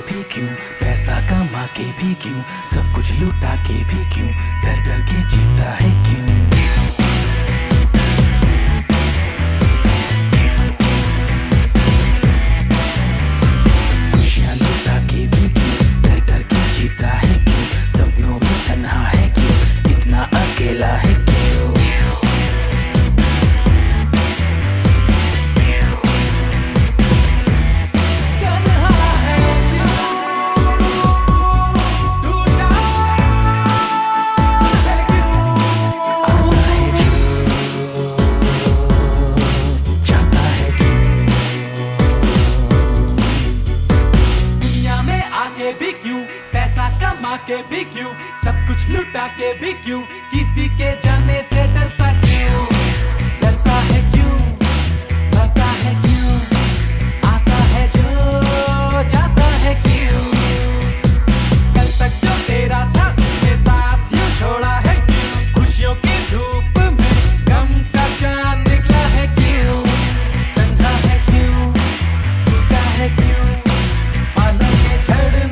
भी क्यों, पैसा कमा के भी क्यों, सब कुछ लुटा के भी क्यों, डर डर के जीता है क्यों। भी क्यों, पैसा कमा के भी क्यों, सब कुछ लुटा के भी क्यों, किसी के जाने से डरता क्यों, डरता है क्यों, डरता है क्यों, आता है जो जाता है क्यों, कल तक जो तेरा था मेरे साथ यूं छोड़ा है क्यों, खुशियों की धूप में गम का चांद निकला है क्यों, बंधा है क्यों, टूटा है क्यों, बादल के झड़ने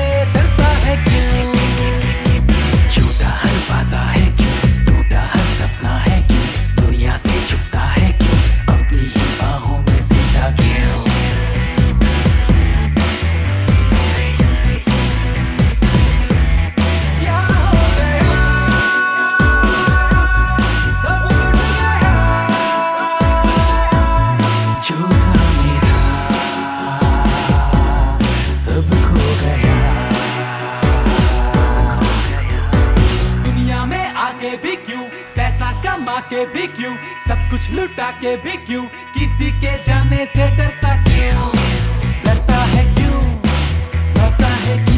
भी क्यों, पैसा कमा के भी क्यों, सब कुछ लुटा के भी क्यों, किसी के जाने से डरता क्यों, डरता है क्यों, डरता है क्यों।